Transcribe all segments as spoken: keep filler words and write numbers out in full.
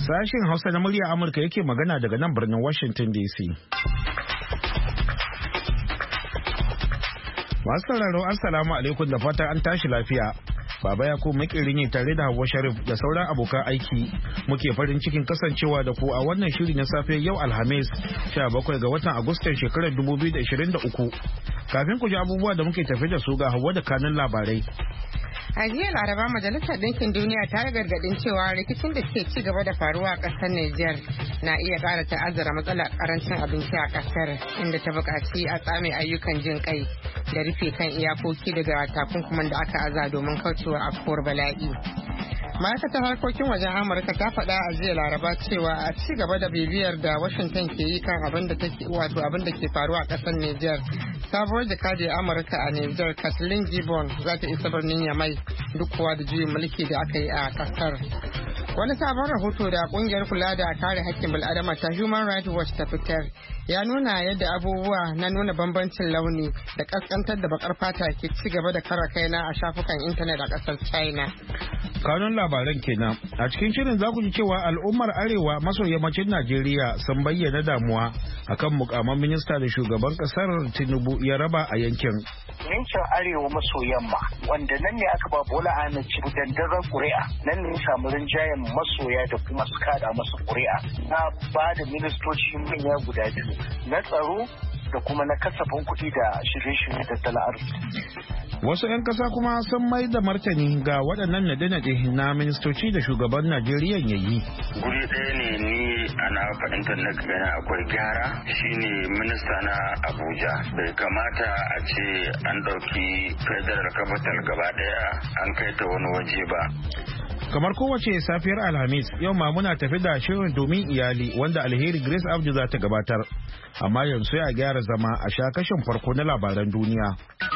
Sashen Hausa na murya Amurka yake magana daga nan birnin Washington D C. Masu sauraro assalamu alaikum da fata an tashi lafiya. Baba ya ku makeri ne tare da Hauwa Sharif da sauran abokan aiki. Muke farin cikin kasancewa da ku a wannan shiri na safe yau Alhamis sha bakwai ga watan Agustan shekarar dubu biyu da ashirin da uku. Kafin ku ji abubuwa da muke tafi da su ga Hauwa da kanun labarai. A jiya Laraba Majalisar Ɗinkin Duniya ta yi gargaɗin cewa rikicin da ke ci gaba da faruwa a ƙasar Nijar na iya ƙara ta'azzara matsalar ƙarancin abinci a ƙasar, inda ta buƙaci a tsame ayyukan jin kai da rufe kan iyakoki daga takunkuman da aka aza domin kaucewa afkuwar bala'i. Ma'aikatar harkokin wajen Amurka ta faɗa a jiya Laraba cewa a ci gaba da bibiyar da Washington ke yi kan abin da take wato abin da ke faruwa a ƙasar Nijar. Sabuwar jakadiyar Amurka a Nijar, Kathleen Gibbon, za ta isa birnin Yamai duk kuwa da juyin mulki da aka yi a ƙasar. Wani sabon rahoto da kungiyar kula da kare hakkin bil'adama ta Human Rights Watch ta fitar ya nuna yadda abubuwa na nuna bambancin launi da kaskantar da bakar fata ke ci gaba da kara kaina a shafukan intanet a kasar China. Kanun labaran kenan. A cikin shirin za ku ji cewa al'ummar arewa maso yammacin Najeriya sun bayyana damuwa akan mukaman minista da shugaban kasar Tinubu ya raba a yankin. Yankin arewa maso yamma wanda nan ne aka ba Bola Ahmed Tinubu dandazon ƙuri'a, nan ne samu rinjayen masoya da kuma su kada masa ƙuri'a na ba da ministoci manya guda biyu na tsaro da kuma na kasafin kuɗi da shirye-shirye tattalin arziki. Wasu 'yan kasa kuma sun mai da martani ga waɗannan nade-nade na ministoci da shugaban Najeriya ya yi. Guri ɗaya ne ni ana fahimtar na gani akwai gyara shine minista na Abuja. Bai kamata a ce an ɗauki federal capital gaba ɗaya an kai ta wani waje ba. Kamar kowace safiyar Alhamis, yau ma muna tafi da shirin domin iyali wanda Alheri Grace Abdu za ta gabatar. Amma yanzu ya gyara zama a sha kashin farko na labaran duniya.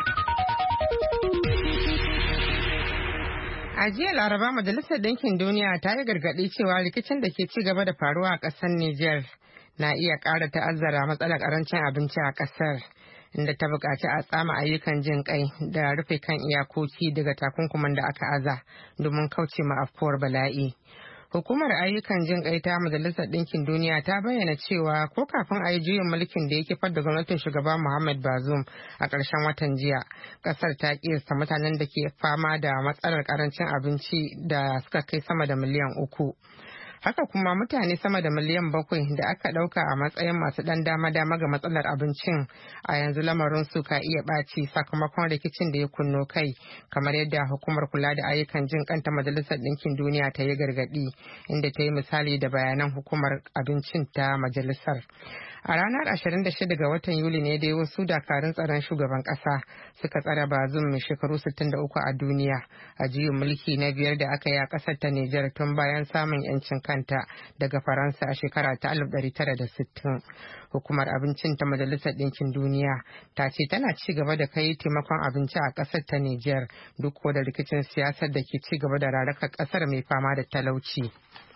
A jiya Laraba Majalisar Ɗinkin Duniya ta yi gargaɗi cewa rikicin da ke ci gaba da faruwa a ƙasar Nijar na iya ƙara ta'azzara matsalar ƙarancin abinci a ƙasar, inda ta buƙaci a tsama ayyukan jin kai da rufe kan iyakoki daga takunkuman da aka aza domin kauce ma afkuwar bala'i. Hukumar ayyukan jin kai ta Majalisar Ɗinkin Duniya ta bayyana cewa ko kafin a yi juyin mulkin da ya kifar da gwamnatin shugaba Muhammad Bazoum a ƙarshen watan jiya, ƙasar ta kiyasta mutanen da ke fama da matsalar ƙarancin abinci da suka kai sama da miliyan uku. Haka kuma mutane sama da miliyan bakwai da aka ɗauka a matsayin masu ɗan dama-dama ga matsalar abincin a yanzu lamarin su ka iya ɓaci sakamakon rikicin da ya kunno kai, kamar yadda hukumar kula da ayyukan jin kanta Majalisar Ɗinkin Duniya ta yi gargaɗi, inda ta yi misali da bayanan hukumar abincin ta majalisar. A ranar ashirin da shida ga watan Yuli ne dai wasu dakarun tsaron shugaban kasa suka tsare Bazoum mai shekaru sittin da uku a duniya a juyin mulki na biyar da aka yi a kasar ta Nijar tun bayan samun yancin kanta daga Faransa a shekara ta alif ɗari tara da sittin. Hukumar abincin ta Majalisar Ɗinkin Duniya ta ce tana ci gaba da kai taimakon abinci a kasar ta Nijar duk da rikicin siyasar da ke ci gaba da rarakar kasar mai fama da talauci.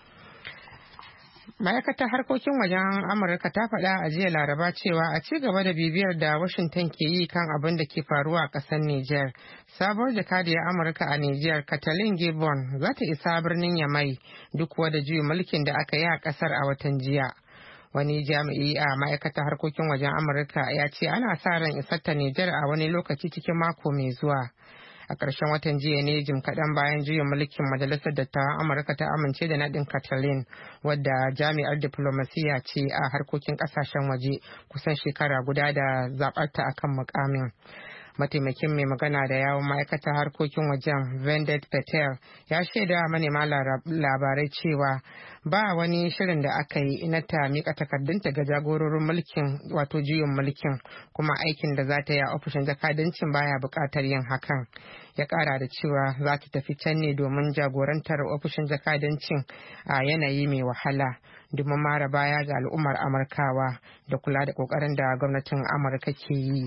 Ma'aikatar harkokin wajen Amurka ta faɗa a jiya Laraba cewa a ci gaba da bibiyar da Washington ke yi kan abin da ke faruwa a ƙasar Nijar. Sabuwar jakadiyar Amurka a Nijar, Kathleen Gibbon, za ta isa birnin Yamai duk da juyin mulkin da aka yi a ƙasar a watan jiya. Wani jami'i a ma'aikatar harkokin wajen Amurka ya ce ana sa ran isar ta Nijar a wani lokaci cikin mako mai zuwa. A ƙarshen watan jiya ne jim kaɗan bayan juyin mulkin majalisar dattawan Amurka ta amince da naɗin Kathleen, wadda jami'ar diplomasiya ce a harkokin ƙasashen waje kusan shekara guda da zaɓarta akan mukamin. Mataimakin mai magana da yawon ma'aikatar harkokin wajen Vendet Patel ya shaida manema labarai cewa ba wani shirin da aka yi na ta mika takardunta ga jagororin mulkin wato juyin mulkin, kuma aikin da za ta yi a ofishin jakadancin baya buƙatar yin hakan. Ya ƙara da cewa za ta tafi can ne domin jagorantar ofishin jakadancin a yanayi mai wahala domin mara baya ga al'ummar Amurkawa da kula da ƙoƙarin da gwamnatin Amurka ke yi.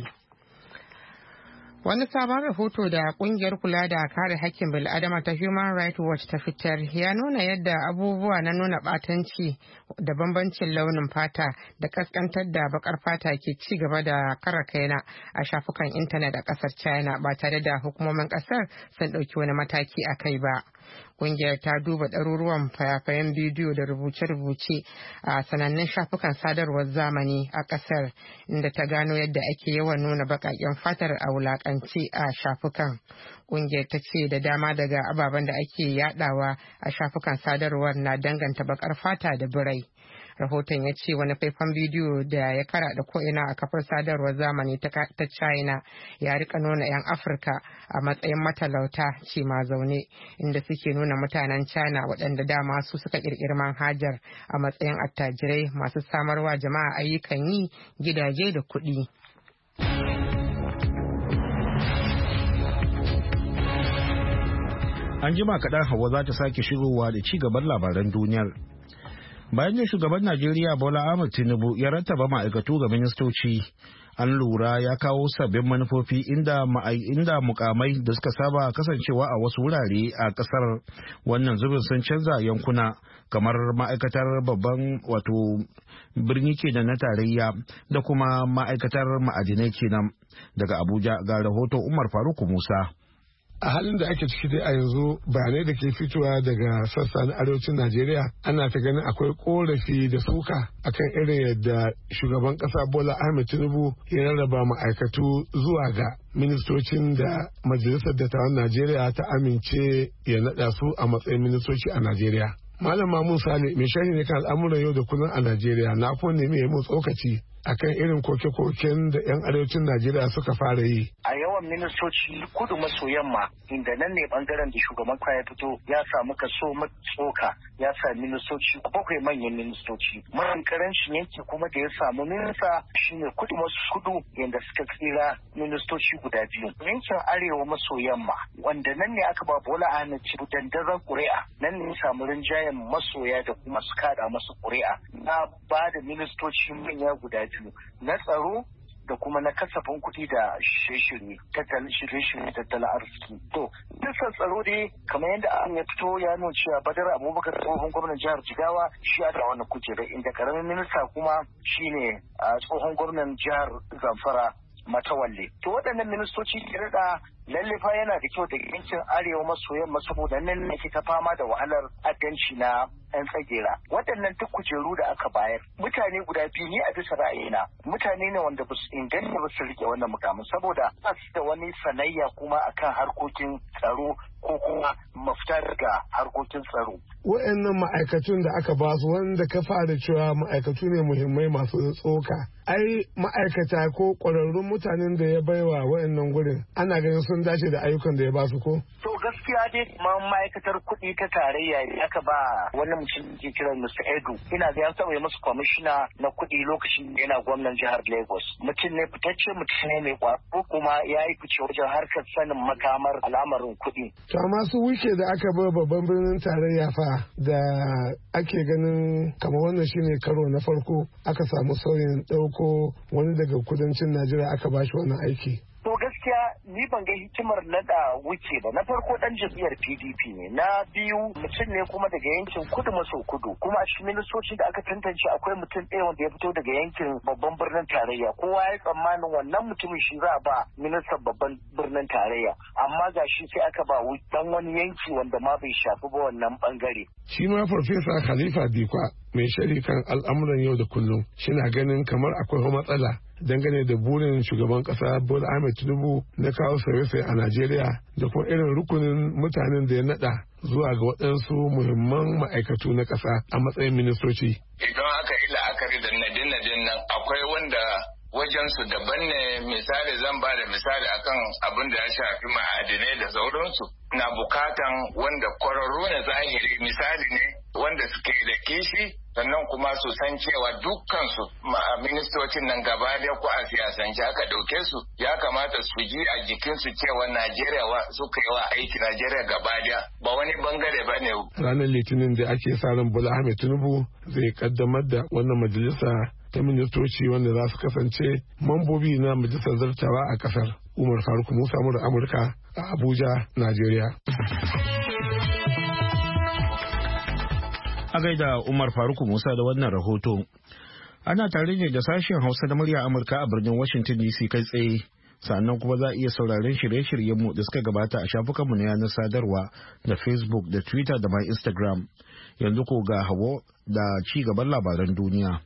Wani sabon rahoto da kungiyar kula da kare hakkin bil'adama ta Human Rights Watch ta fitar ya nuna yadda abubuwa na nuna batanci da bambancin launin fata da kaskantar da bakar fata ke ci gaba da kara kaina a shafukan intanet a kasar China ba tare da hukumomin kasar sun ɗauki wani mataki a kai ba. Ƙungiyar ta duba ɗaruruwan fayafayen bidiyo da rubuce-rubuce a sanannun shafukan sadarwar zamani a ƙasar, inda ta gano yadda ake yawan nuna baƙaƙen fatar a wulaƙance a shafukan. Ƙungiyar ta ce da dama daga ababen da ake yadawa a shafukan sadarwar na danganta baƙar fata da birai. Rahoton ya ce wani faifan bidiyo da ya kara da ko'ina a kafar sadarwar zamani ta China ya rika nuna 'yan Afirka a matsayin matalauta ce ma zaune, inda suke nuna mutanen China waɗanda dama su suka ƙirƙiri manhajar a matsayin attajirai masu samarwa jama'a ayyukan yi, gidaje da kuɗi. An jima kaɗan Hauwa za ta sake shigowa da ci gaban labaran duniyar. Bayan da shugaban Najeriya Bola Ahmed Tinubu ya rattaba ma'aikatu ga ministoci, an lura ya kawo sabbin manufofi inda inda mukamai da suka saba kasancewa a wasu wurare a kasar wannan zubin sun canza yankuna, kamar ma'aikatar babban wato birni kenan na tarayya da kuma ma'aikatar ma'adinai kenan. Daga Abuja ga rahoton Umar Faruk Musa. A halin da ake ciki dai a yanzu, bayanai da ke fitowa daga sassa na arewacin Najeriya ana ta ganin akwai korafi da suka akan irin yadda shugaban kasa Bola Ahmed Tinubu ya rarraba ma'aikatu zuwa ga ministocin da Majalisar Dattawan Najeriya ta amince ya naɗa su a matsayin ministoci a Najeriya. Malam Mamun Sale mai sharhi ne kan al'amuran yau da kullum a Najeriya na kuma nemi ya mun tsokaci akan irin koke-koken da 'yan arewacin Najeriya suka fara yi. A yawan ministoci kudu maso yamma, inda nan ne bangaren da shugaban kwaya fito, ya samu kaso tsoka, ya sami ministoci bakwai manyan ministoci. Mafi karancin yanki kuma da ya samu minista shine kudu maso kudu, yadda suka tsira ministoci guda biyu. Yankin arewa maso yamma, wanda nan ne aka ba Bola Ahmed Tinubu dandazon ƙuri'a, nan ne ya samu rinjayen masoya da kuma su kada masa ƙuri'a. Na ba da ministoci manya guda biyu. Na tsaro da kuma na kasafin kuɗi da shirye-shirye tattalin shirye-shirye tattalin arziki. To, bisa tsaro dai kamar yadda an ya fito ya nuna cewa Badar Abubakar tsohon gwamnan jihar Jigawa shi ya da wannan kujera, inda karamin minista kuma shine tsohon gwamnan jihar Zamfara Matawalle. To waɗannan ministoci ke rada lalle fa yana da kyau daga yankin arewa maso yamma, saboda nan ne ke ta fama da wahalar addanci na 'yan tsagera. Waɗannan duk kujeru da aka bayar, mutane guda biyu ni a bisa ra'ayina mutane ne wanda ba su inganta ba su rike wannan mukamin, saboda ba su da wani sanayya kuma akan harkokin tsaro ko kuma mafita daga harkokin tsaro. Waɗannan ma'aikatun da aka ba su, wanda ka fara cewa ma'aikatu ne muhimmai masu tsoka, ai ma'aikata ko ƙwararrun mutanen da ya baiwa waɗannan gurin ana ganin sun dace da ayyukan da ya ba su ko? To gaskiya dai kuma ma'aikatar kuɗi ta tarayya aka ba wani mutum ke kiran Mister Edu, ina ga ya taɓa masu kwamishina na kuɗi lokacin da yana gwamnan jihar Lagos. Mutum ne fitacce, mutum ne mai ƙwazo kuma ya yi fice wajen harkar sanin makamar al'amarin kuɗi. To amma su wuce da aka bar babban birnin tarayya fa da ake ganin kamar wannan shine karo na farko aka samu sauyin ɗauko wani daga kudancin Najeriya aka bashi wannan aiki. To gaskiya ni ban ga hikimar nada wuce ba. Na farko dan jam'iyyar P D P ne, na biyu mutum ne kuma daga yankin kudu maso kudu, kuma a cikin ministoci da aka tantance akwai mutum ɗaya wanda ya fito daga yankin babban birnin tarayya. Kowa ya tsammanin wannan mutumin shi za a ba ministan babban birnin tarayya, amma ga shi sai aka ba dan wani yanki wanda ma bai shafi ba wannan bangare. Shi ma Farfesa Khalifa Dikwa mai shari kan al'amuran yau da kullum shina ganin kamar akwai matsala dangane da burin shugaban kasa Bola Ahmed Tinubu na kawo sauye-sauye a Najeriya da kuma irin rukunin mutanen da ya nada zuwa ga waɗansu muhimman ma'aikatu na ƙasa a matsayin ministoci. Idan aka yi la'akari da nadin-nadin nan akwai wanda wajensu daban ne. Misali zan ba da misali akan abin da ya shafi ma'adinai da sauransu, na bukatan wanda kwararru na zahiri, misali ne wanda suke da kishi, sannan kuma su san cewa dukkansu ministocin nan gaba da ko a siyasance aka ɗauke su, ya kamata su ji a jikinsu cewa Najeriya suka yi wa aiki Najeriya gaba da ba wani bangare ba ne. Ranar Litinin da ake sa ran Bola Ahmed Tinubu zai kaddamar da wannan majalisa ta ministoci wanda za su kasance mambobi na majalisar zartawa a kasar. Umar Faruk Musa mura Amurka a Abuja, Najeriya. A gaida Umar Faruk Musa da wannan rahoto. Ana tare ne da sashen Hausa da murya Amurka a birnin Washington D C kai tsaye. sannan kuma za a iya sauraron shirye-shiryenmu da suka gabata a shafukanmu na yanar sadarwa da Facebook da Twitter da ma Instagram. Yanzu ko ga Hawo da ci gaban labaran duniya.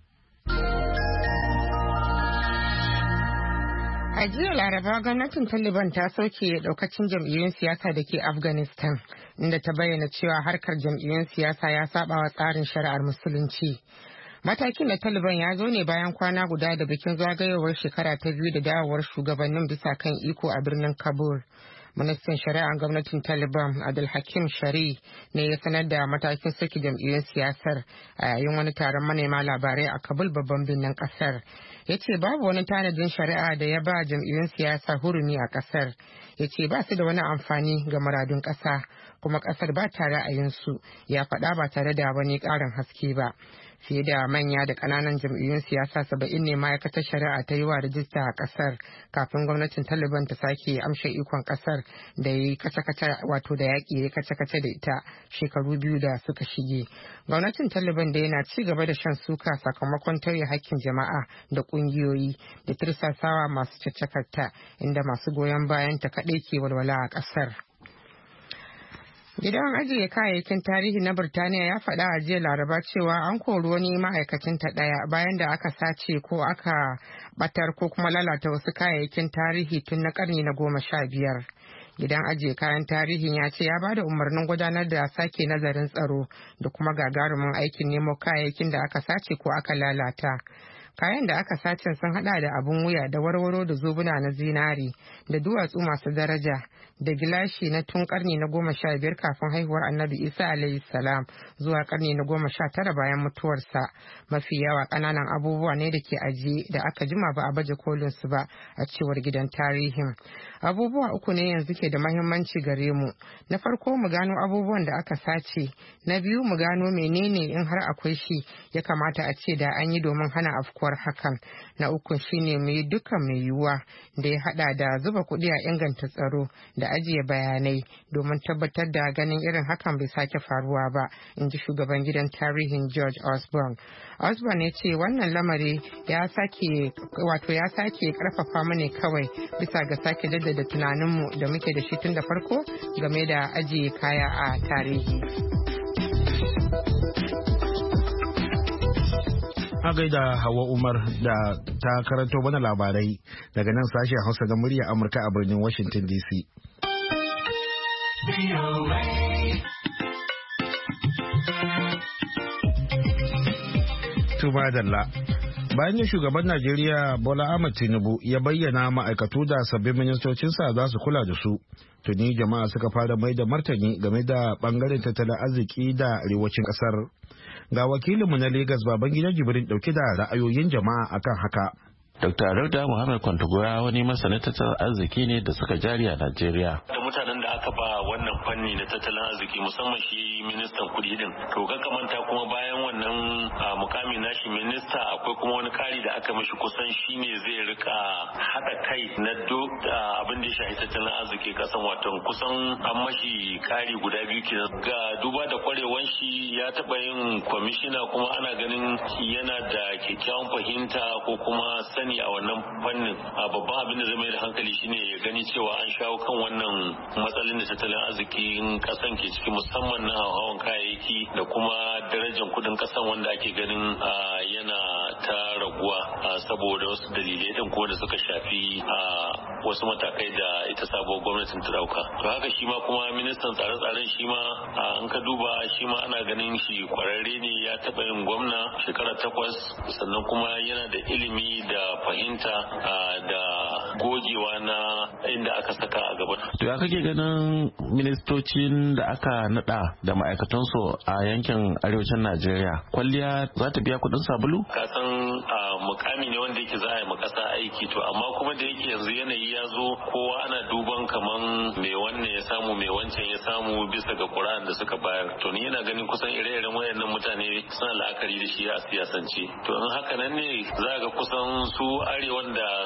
A jiya Laraba gwamnatin Taliban ta sauke daukacin jam'iyyun siyasa da ke Afghanistan, inda ta bayyana cewa harkar jam'iyyun siyasa ya saba wa tsarin shari'ar musulunci. Matakin da Taliban ya zo ne bayan kwana guda da bikin zagayowar shekara ta biyu da dawowar shugabannin bisa kan iko a birnin Kabul. Ministan shari'ar gwamnatin Taliban Abdulhakim Shari ne ya sanar da matakin soke jam'iyyun siyasar a yayin wani taron manema labarai a Kabul babban birnin kasar. Ya ce babu wani tanadin shari'a da ya ba jam'iyyun siyasa hurumi a kasar. Ya ce ba su da wani amfani ga muradun kasa kuma kasar ba ta ra'ayinsu, ya faɗa ba tare da wani ƙarin haske ba. Fiye da manya da ƙananan jam'iyyun siyasa saba'in ne ma'aikatar shari'a ta yi wa rajista a ƙasar kafin gwamnatin Taliban ta sake amshe ikon ƙasar da ya kace-kace wato da yaƙi ya kace-kace da ita shekaru biyu da suka shige. Gwamnatin Taliban da yana ci gaba da shan suka sakamakon tauye hakkin jama'a da ƙungiyoyi da tirsasawa masu caccakarta, inda masu goyon bayan ta kaɗai ke walwala a ƙasar. Gidan ajiye kayayyakin tarihi na Birtaniya ya faɗa a jiya Laraba cewa an kori wani ma'aikacin ta ɗaya bayan da aka sace ko aka batar ko kuma lalata wasu kayayyakin tarihi tun na ƙarni na goma sha biyar. Gidan ajiye kayan tarihin ya ce ya ba da umarnin gudanar da sake nazarin tsaro da kuma gagarumin aikin nemo kayayyakin da aka sace ko aka lalata. Kayan da aka sace sun hada da abun wuya da warwaro da zobuna na zinari da duwatsu masu daraja da gilashi na tun karni na goma sha biyar kafin haihuwar Annabi Isa alayhi salam zuwa karni na goma sha tara bayan mutuwarsa. Mafi yawa kananan abubuwa ne da ke ajiye da aka jima ba a baje kolin su ba a cewar gidan tarihin. Abubuwa uku ne yanzu ke da mahimmanci gare mu. Na farko mu gano abubuwan da aka sace. Na biyu mu gano menene in har akwai shi ya kamata a ce da an yi domin hana afkuwar hakan. Na uku shine mu yi dukkan mai yiwuwa da ya hada da zuba kuɗi a inganta tsaro da ajiye bayanai domin tabbatar da ganin irin hakan bai sake faruwa ba, in ji shugaban gidan tarihin George Osborne. Osborne ya ce wannan lamari ya sake wato ya sake karfafa mu ne kawai bisa ga sake jaddada tunaninmu da muke da shi tun da farko game da ajiye kaya a tarihi. A gaida Hawa Umar da ta karanto mana labarai daga nan sashen Hausa da murya Amurka a birnin Washington D C. Tuba Dalla. Bayan yin shugaban Najeriya Bola Ahmed Tinubu ya bayyana ma'aikatu da sabbin ministocinsa za su kula da su, tuni jama'a suka fara mai da martani game da bangaren tattalin arziki da arewacin kasar. Ga wakilinmu na Legas Babangida Jibrin dauke da ra'ayoyin jama'a akan haka. Dokta Rauda Muhammad Kwantagora wani masanin tattalin arziki ne da suka jari a Najeriya. Da mutanen da aka ba wannan fanni na tattalin arziki musamman shi ministan kudi din. To ka manta kuma bayan wannan mukami nashi minista akwai kuma wani kari da aka mashi kusan shine zai rika hada kai na duk abin da ya shafi tattalin arziki kasan wato kusan an mashi kari guda biyu kenan. Ga duba da kwarewan shi ya taba yin kwamishina kuma ana ganin yana da kyakkyawan fahimta ko kuma sani a wannan fannin. Babban abin da zai mai da hankali shine ya gani cewa an shawo kan wannan matsalolin da tattalin arzikin kasan ke ciki musamman na hawan kayayyaki da kuma darajar kudin kasan wanda ake ganin yana ta raguwa saboda wasu dalilai din ko da suka shafi wasu matakai da ita sabuwar gwamnatin ta dauka. To haka shi ma kuma ministan tsare-tsaren shi ma an ka duba shi ma ana ganin shi kwararre ne, ya taba yin gwamna shekara takwas sannan kuma yana da ilimi da fahimta da gogewa na inda aka saka a gaba. To ya kake ganin ministocin da aka nada da ma'aikatansu a yankin arewacin Najeriya, kwalliya za ta biya kudin sabulu? Ka san mukami ne wanda yake za a yi makasa aiki, to amma kuma da yake yanzu yanayi ya zo kowa ana duban kaman mai wannan ya samu mai wancan ya samu bisa ga Qur'an da suka bayar. To ni yana ganin kusan ire-iren wayannan mutane suna la'akari da shi a siyasance. To in haka nan ne za ga kusan su arewan da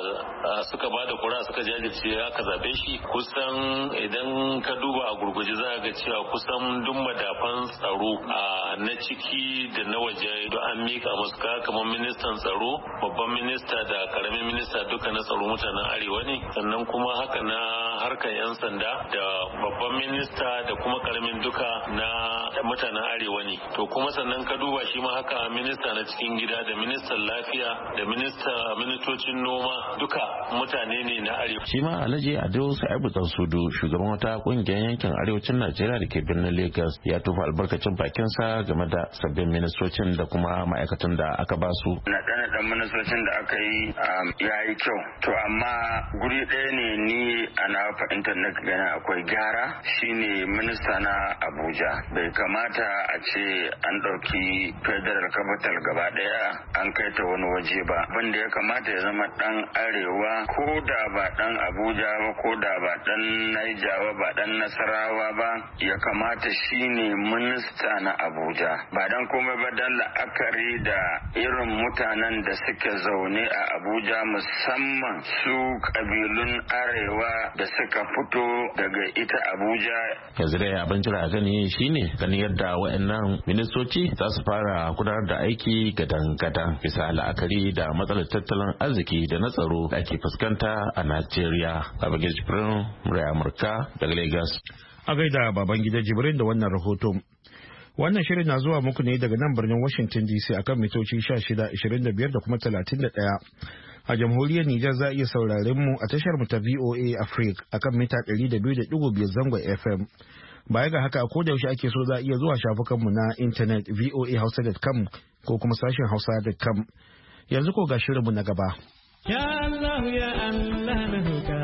suka ba da kura suka jajirce aka zaɓe shi kusan idan ka duba a gurguje za ga cewa kusan duk madafan tsaro na ciki da na waje don an mika musu kamar ministan tsaro, babban minista da karamin minista duka na tsaro mutanen arewa ne, sannan kuma haka na harkar yan sanda da babban minista da kuma karamin duka na mutanen arewa ne. To kuma sannan ka duba shi ma haka minista na cikin gida da ministan lafiya da minista ministocin noma duka mutane ne na arewa. Shi ma Alhaji Ado Sa'ibu Sudu shugaban wata kungiyar yankin arewacin Najeriya da ke birnin Lagos ya tufa albarkacin bakinsa game da sabbin ministocin da kuma ma'aikatan da aka ba su. Naɗe-naɗen ministocin da aka yi ya yi kyau. To amma guri ɗaya ne ni a na fahimtar na gani akwai gyara shine minista na Abuja. Bai kamata a ce an ɗauki federal capital gaba ɗaya an kai ta wani waje ba. Wanda ya kamata ya zama ɗan arewa ko da ba ɗan Abuja ba ko da ba ɗan Naija ba ba ɗan Nasarawa ba ya kamata shine minista na Abuja. Ba dan komai ba dan la'akari da irin mutanen da suke zaune a Abuja musamman su kabilun arewa da suka fito daga ita Abuja. Yanzu dai abin jira gani shine ganin yadda waɗannan ministoci za su fara gudanar da aiki gadan-gadan bisa la'akari da matsalar tattalin arziki da na tsaro da ake fuskanta a Najeriya. Babangida Jibrin, Murai Amurka daga Lagos. A gaida Babangida Jibrin da wannan rahoto. Wannan shirin na zuwa muku ne daga nan birnin Washington D C akan mitoci shida, ashirin da biyar da kuma talatin da ɗaya. A jamhuriyar Nijar za a iya sauraren mu a tashar mu ta V O A Africa akan mita ɗari da biyu da ɗigo biyar zangon F M. Baya ga haka ko da yaushe ake so za a iya zuwa shafukan mu na intanet v o a hausa dot com ko kuma sashen hausa dot com. Yanzu ko ga shirin mu na gaba. Ya Allah ya Allah na roƙa.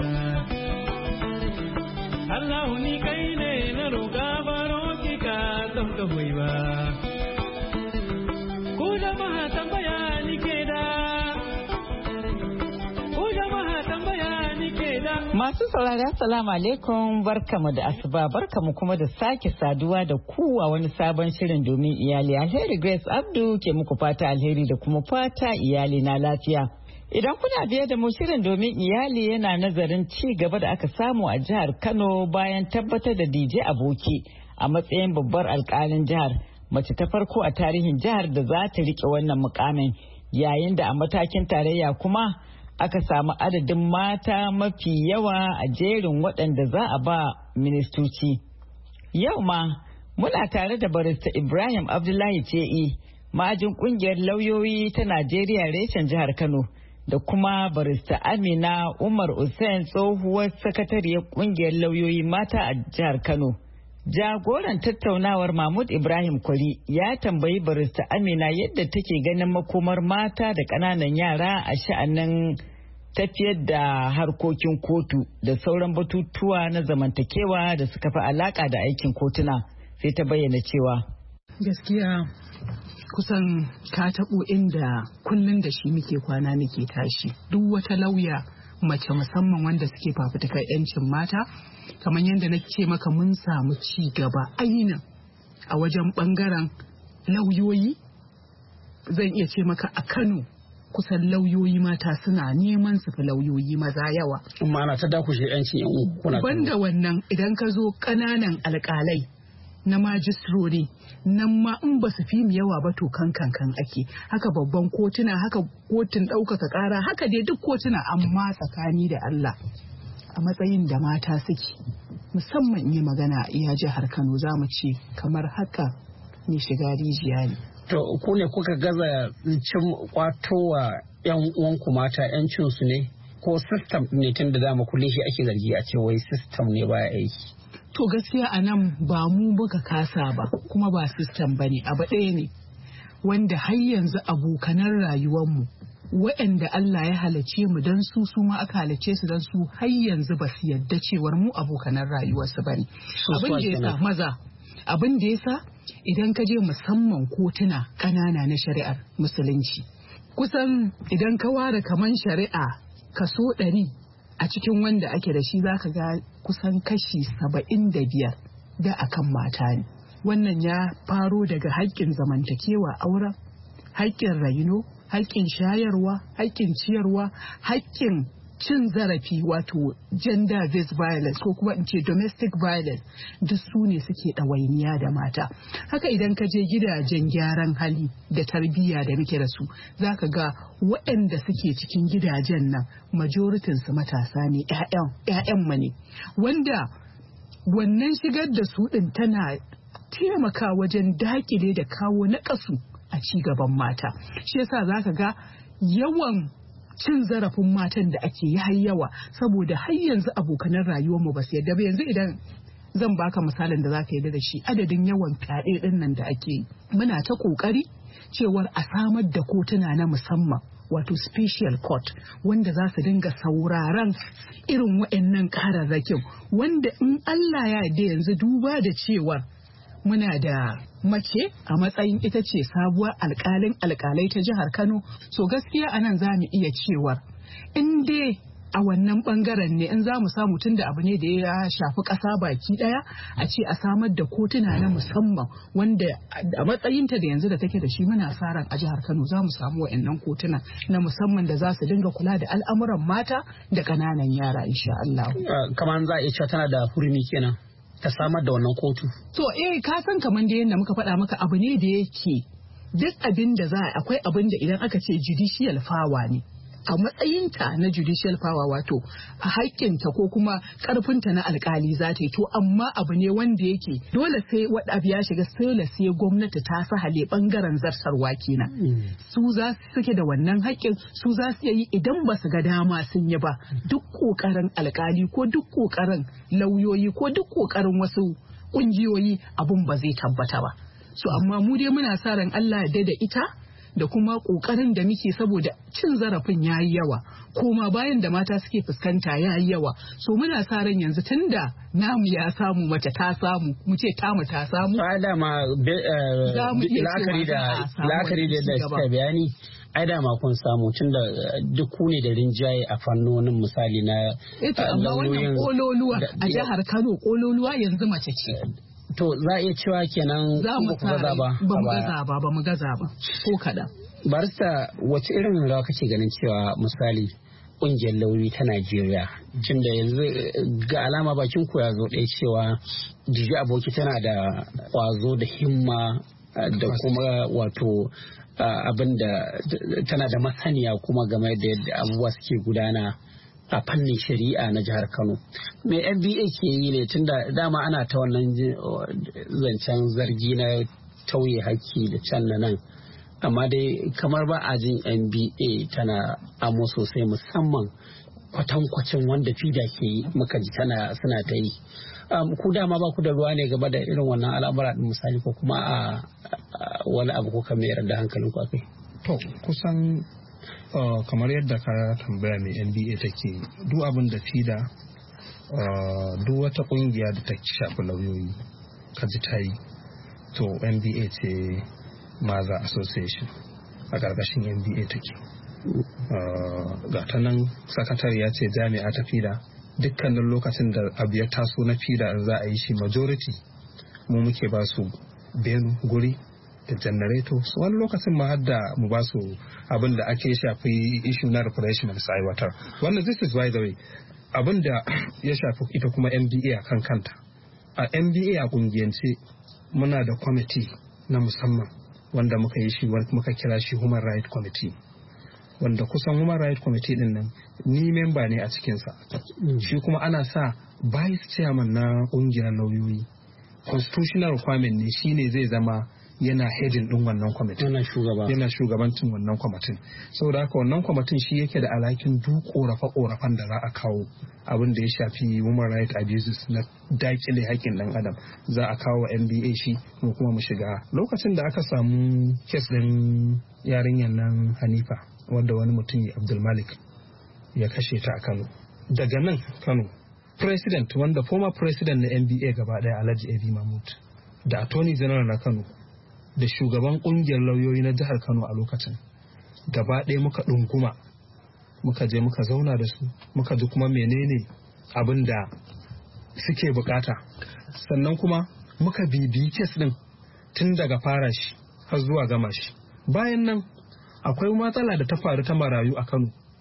Allah ni kai ne na roƙa baro ki ka don ka hoyi ba. Ku jama'a tambaya ni ke da. Ku jama'a tambaya ni ke da. Masu saurari assalamu alaikum barkamu da asuba barkamu kuma da sake saduwa da ku a wani sabon shirin domin iyali. Alheri Grace Abdu ke muku fata alheri da kuma fata iyali na lafiya. Idan kuna biye da mu shirin domin iyali yana nazarin ci gaba da aka samu a jihar Kano bayan tabbatar da D J Aboki a matsayin babbar alkalin jihar, mace ta farko a tarihin jihar da za ta rike wannan mukamin, yayin da a matakin tarayya kuma aka samu adadin mata mafi yawa a jerin waɗanda za a ba ministoci. Yau ma muna tare da barista Ibrahim Abdullahi Ce'i, ma'ajin ƙungiyar lauyoyi ta Najeriya reshen jihar Kano, da kuma barista Amina Umar Hussein, tsohuwar sakatariyar kungiyar lauyoyi mata a jihar Kano. Jagoran tattaunawar Mahmud Ibrahim Kwari ya tambayi barista Amina yadda take ganin makomar mata da ƙananan yara a sha'anin tafiyar da harkokin kotu da sauran batutuwa na zamantakewa da suka fi alaka da aikin kotuna. Sai ta bayyana cewa gaskiya kusan ka taɓo inda kullum da shi muke kwana muke tashi. Duk wata lauya mace musamman wanda suke fafutukar 'yancin mata, kamar yadda na ce maka mun samu ci gaba ainihin a wajen ɓangaren lauyoyi. Zan iya ce maka a Kano kusan lauyoyi mata suna neman su fi lauyoyi maza yawa. Amma ana ta dakushe 'yancin 'yan uwa. Banda wannan idan ka zo ƙananan alƙalai na majistirori nan ma in ba su fi mu yawa ba to kan kan ake, haka babban kotuna, haka kotun ɗaukaka ƙara, haka dai duk kotuna, amma tsakani da Allah a matsayin da mata suke musamman yi magana a iya jihar Kano za mu ce kamar haka ne shiga rijiya ne. To ku ne kuka gaza cin kwatowa 'yan uwanku mata 'yancinsu ne ko system ne, tun da dama kullum shi ake zargi a ce wai system ne baya aiki? To gaskiya a nan ba mu muka kasa ba kuma ba system ba ne, abu ɗaya ne wanda har yanzu abokanan rayuwarmu waɗanda Allah ya halace mu don su su ma aka halace su don su har yanzu ba su yadda cewar mu abokanan rayuwarsu ba ne. Abin da ya sa maza, abin da ya sa idan ka je musamman kotuna ƙanana na shari'ar musulunci, kusan idan ka ware kaman shari'a kaso ɗari a cikin wanda ake da shi za ka ga kusan kashi saba'in da biyar da akan mata ne. Wannan ya faro daga haƙƙin zamantakewa auren, haƙƙin raino, haƙƙin shayarwa, haƙƙin ciyarwa, haƙƙin cin zarafi wato gender based violence ko kuma in ce domestic violence duk su ne suke ɗawainiya da mata. Haka idan ka je gidajen gyaran hali da tarbiyya da muke da su za ka ga waɗanda suke cikin gidajen nan majoritinsu matasa ne, 'ya'yan mu ne, wanda wannan shigar da su ɗin tana taimaka wajen dakile da kawo naƙasu a ci gaban mata. Shi yasa za ka ga yawan cin zarafin matan da ake yi yawa saboda har yanzu abokanan rayuwar mu ba su yadda ba. Yanzu idan zan baka misalin da zaka yadda da shi, adadin yawan fyaɗe din nan da ake yi, muna ta kokari cewar a samar da kotuna na musamman wato special court wanda za su dinga sauraron irin waɗannan kararrakin, wanda in Allah ya yarda yanzu duba da cewar muna da mace a matsayin ita ce sabuwar alkalin alkalai ta jihar Kano. So gaskiya anan za mu iya cewar in dai a wannan bangaren ne, in za mu samu tun da abu ne da ya shafi ƙasa baki ɗaya, a ce a samar da kotuna na musamman wanda a matsayinta da yanzu da take da shi muna sa ran a jihar Kano za mu samu wa'annan kotuna na musamman da za su dinga kula da al'amuran mata da ƙananan yara insha Allah. Kamar za a iya cewa tana da hurumi kenan ta samar da wannan kotu. To eh ka san kamar da yadda muka faɗa maka abu ne da yake duk abin da za a akwai abin da idan aka ce judicial power ne, a matsayinta na judicial power wato a haƙƙinta ko kuma ƙarfinta na alƙali za ta yi, to amma abu ne wanda yake dole sai wadda abu ya shiga dole sai gwamnati ta sahale ɓangaren zartarwa kenan. Mm. Su za su suke da wannan haƙƙin, su za su yi idan ba su ga dama sun yi ba, duk ƙoƙarin alƙali ko duk ƙoƙarin lauyoyi ko duk ƙoƙarin wasu ƙungiyoyi abun ba zai tabbata ba. So amma mu dai muna sa ran Allah ya da ita da kuma ƙoƙarin da muke saboda cin zarafin ya yi yawa, koma bayan da mata suke fuskanta ya yi yawa. So muna sa ran yanzu tunda namu ya samu, mace ta samu, mu ce tamu ta samu. Ai dama la'akari da la'akari da suka bayani, ai dama kun samu tunda duk ku ne da rinjaye a fannonin misali na lauyoyin. Amma wannan kololuwa a jihar Kano kololuwa yanzu mace ce. To za a iya cewa kenan za mu gaza ba ba mu gaza ba ba mu gaza ba ko kaɗan. Barista, wace irin rawa kake ganin cewa misali ƙungiyar lauyoyi ta Najeriya, tunda yanzu ga alama bakin ku ya zo ɗaya cewa Jiji Aboki tana da ƙwazo da himma da kuma wato abin da tana da masaniya kuma game da yadda abubuwa suke gudana a fannin shari'a na jihar Kano. Me N B A ke yi ne tunda dama ana ta wannan zancen zargi na tauye haƙƙi da can na nan, amma dai kamar ba a jin N B A tana amo sosai, musamman kwatankwacin wanda FIDA ke yi muka ji tana suna ta yi. Ku dama ba ku da ruwa ne gaba da irin wannan al'amura din misali, ko kuma a wani abu ko kamar da hankalin ku akai? To kusan Uh, kamar yadda ka tambaya mai N B A take, duk abin da FIDA uh, duk wata kungiya da ta shafi lauyoyi ka ji ta yi, to N B A ce Maza Association, a ƙarƙashin N B A take. Uh, ga ta nan sakatariya ce jami'a ta FIDA. Dukkanin lokacin da abu ya taso na FIDA za a yi shi, majority mu muke ba su benu guri da janareto, wani lokacin ma har da mu ba su abin da ake shafi issue na refreshment su aiwatar. Wannan this is by the way abin da ya shafi ita kuma N B A a kan kanta. A N B A a kungiyance muna da kwamiti na musamman wanda muka yi shi, muka kira shi Human Rights Committee, wanda kusan Human Rights Committee din nan ni memba ne a cikinsa. Shi kuma ana sa vice chairman na kungiyar lauyoyi, constitutional requirement ne, shine zai zama yana hedin din wannan kwamitin, yana shugaba yana shugabancin wannan kwamitin. Saboda haka wannan kwamitin shi yake da alhakin duk korafe-korafen da za a kawo abin da ya shafi human rights abuses na dakile haƙƙin dan adam, za a kawo N B A shi mu kuma mu shiga. Lokacin da aka samu kes din yarinyar nan Hanifa wanda wani mutum Abdul Malik ya kashe ta a Kano, daga nan Kano president wanda former president na N B A gaba daya Alhaji Ebi Mahmud da attorney general na Kano da shugaban kungiyar lauyoyi na jihar Kano a lokacin gaba ɗaya muka ɗunguma muka je muka zauna da su, muka ji kuma menene abin da suke bukata, sannan kuma muka bibiyi kes din tun daga fara shi har zuwa gama shi. Bayan nan akwai matsala da ta faru ta marayu a Kano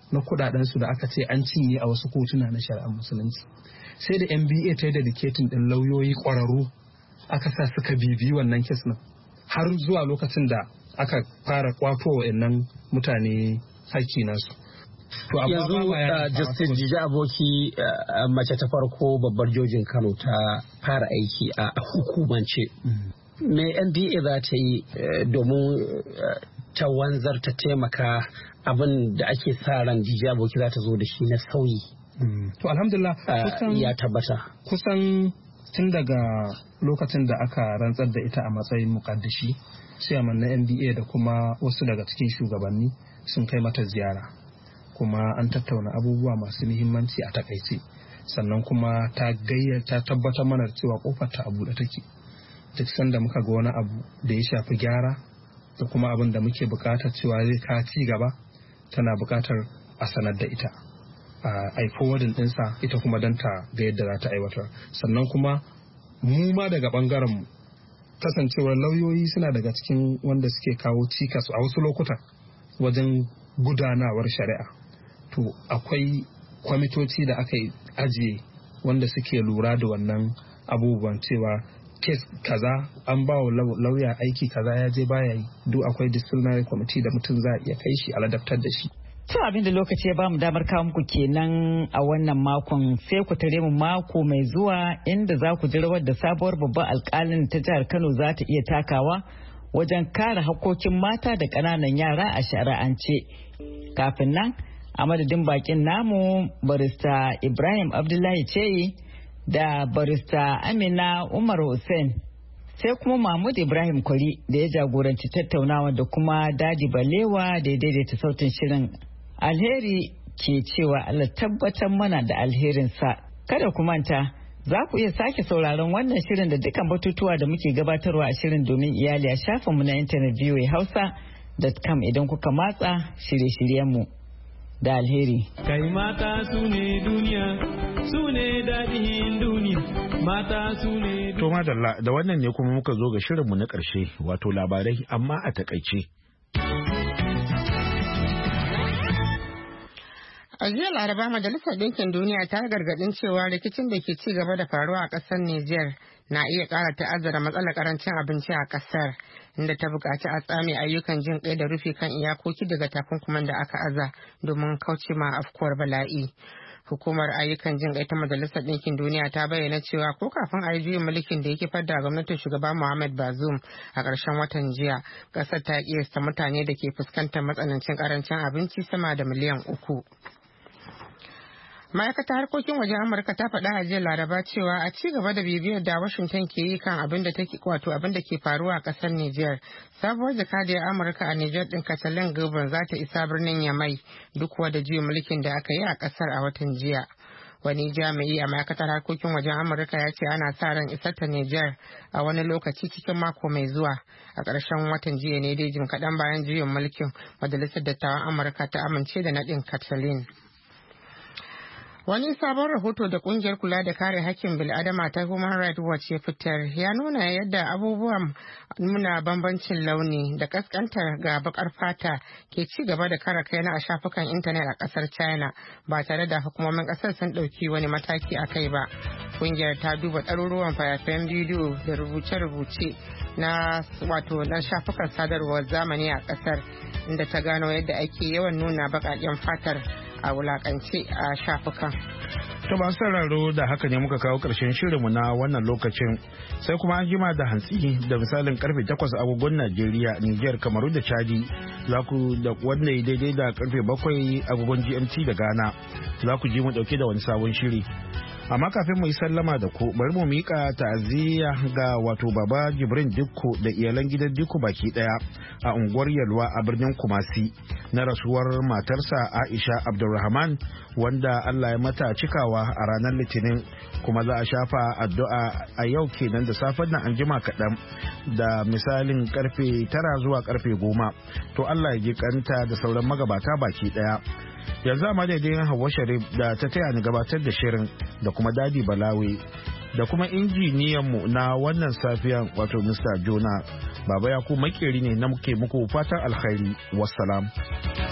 na kudadensu da aka ce an cinye a wasu kotuna na shari'ar musulunci. Sai da N B A ta yi dedicating din lauyoyi kwararru aka sa suka bibi wannan kes nan har zuwa lokacin da aka fara kwato wa'annan mutane haƙƙi nasu. To yanzu Justice Jiji Aboki mace ta farko babbar jojin Kano ta fara aiki a hukumance. Me N B A za ta yi domin ta wanzar ta taimaka abin da ake sa ran Jiji Aboki za ta zo da shi na sauyi? To alhamdulillah ya tabbata. Kusan tun daga lokacin da aka rantsar da ita a matsayin mukaddashi, chairman na N B A da kuma wasu daga cikin shugabanni sun kai mata ziyara. Kuma an tattauna abubuwa masu muhimmanci a takaice, sannan kuma ta gayyata tabbatar mana cewa kofar ta a buɗe take. Duk sanda muka ga wani abu da ya shafi gyara da kuma abin da muke buƙatar cewa zai ka ci gaba, tana buƙatar a sanar da ita a yi forwarding ɗinsa ita kuma don ta ga yadda za ta aiwatar. Sannan kuma mu ma daga ɓangaren mu kasancewar lauyoyi suna daga cikin wanda suke kawo cikas a wasu lokuta wajen gudanawar shari'a. To akwai kwamitoci da aka ajiye wanda suke lura da wannan abubuwan cewa kes kaza an ba wa lauya aiki kaza ya je baya yi, duk akwai disciplinary committee da mutum za a iya kai shi a ladabtar da shi. To abin da lokaci ya bamu damar kawo muku kenan a wannan makon, sai ku tare mu mako mai zuwa inda za ku ji rawar da sabuwar babban alkalin ta jihar Kano za ta iya takawa wajen kare hakkokin mata da ƙananan yara a shari'ance. Kafin nan, a madadin bakin namu barista Ibrahim Abdullahi Ceyi da barista Amina Umar Hussein, sai kuma Mahmud Ibrahim Kwari da ya jagoranci tattaunawa da kuma Dadi Balewa da ya daidaita sautin shirin. Alheri ke cewa Allah tabbatar mana da alherinsa. Kada ku manta, za ku iya sake sauraron wannan shirin da dukkan batutuwa da muke gabatarwa a shirin domin iyali a shafinmu na intanet v o a hausa dot com idan kuka matsa shirye-shiryenmu da alheri. Kai mata su ne duniya, su ne daɗin duniya, mata su ne duniya. To madalla, da wannan ne kuma muka zo ga shirinmu na ƙarshe, wato labarai amma a takaice. A jiya Laraba, Majalisar Ɗinkin Duniya ta gargaɗin cewa rikicin da ke ci gaba da faruwa a ƙasar Nijar na iya ƙara ta'azzara matsalar ƙarancin abinci a ƙasar, inda ta buƙaci a tsame ayyukan jin ƙai da rufe kan iyakoki daga takunkuman da aka aza domin kauce ma afkuwar bala'i. Hukumar ayyukan jin ƙai ta Majalisar Ɗinkin Duniya ta bayyana cewa ko kafin a yi juyin mulkin da yake fadda gwamnatin shugaba Muhammad Bazoum a ƙarshen watan jiya, ƙasar ta kiyasta mutane da ke fuskantar matsanancin ƙarancin abinci sama da miliyan uku. Ma'aikatar harkokin wajen Amurka ta faɗa a jiya Laraba cewa a ci gaba da bibiyar da Washington ke yi kan abin da take wato abin da ke faruwa a ƙasar Nijar. Sabuwar jakadiyar Amurka a Nijar ɗin Katalin Gabon za ta isa birnin Yamai duk wada juyin mulkin da aka yi a ƙasar a watan jiya. Wani jami'i a ma'aikatar harkokin wajen Amurka ya ce ana sa ran isar ta Nijar a wani lokaci cikin mako mai zuwa. A ƙarshen watan jiya ne dai jim kaɗan bayan juyin mulkin Majalisar Dattawan Amurka ta amince da naɗin Katalin. Wani sabon rahoto da kungiyar kula da kare hakkin bil'adama ta Human Rights Watch ya fitar ya nuna yadda abubuwan nuna bambancin launi da kaskantar ga bakar fata ke ci gaba da kara kaina a shafukan intanet a kasar China ba tare da hukumomin kasar sun dauki wani mataki a kai ba. Kungiyar ta duba ɗaruruwan fayafayen bidiyo da rubuce-rubuce na wato na shafukan sadarwar zamani a kasar, inda ta gano yadda ake yawan nuna baƙaƙen fatar a wulakance a shafukan. To ba sauraro da haka ne muka kawo ƙarshen shirinmu na wannan lokacin, sai kuma an jima da hantsi da misalin karfe takwas agogon Najeriya, Nijar, Kamaru da Chadi za ku da wanda ya daidai da karfe bakwai agogon G M T da Ghana za ku ji mu dauke da wani sabon shiri. Amma kafin mu yi sallama da ku, bari mu mika ta'aziyya ga wato Baba Jibrin Dikko da iyalan gidan Dikko baki daya a unguwar Yalwa a birnin Kumasi na rasuwar matarsa Aisha Abdulrahman wanda Allah ya mata cikawa a ranar Litinin, kuma za a shafa addu'a a yau kenan da safen nan an jima kaɗan da misalin karfe tara zuwa karfe goma. To Allah ya ji kanta da sauran magabata baki daya. Yanzu a madadin Hauwa Sharif da ta taya ni gabatar da shirin da kuma Dadi Balawe da kuma injiniyanmu na wannan safiyan wato Mister Jona, Baba Yakubu makeri ne na muke muku fatan alkhairi. Wassalam.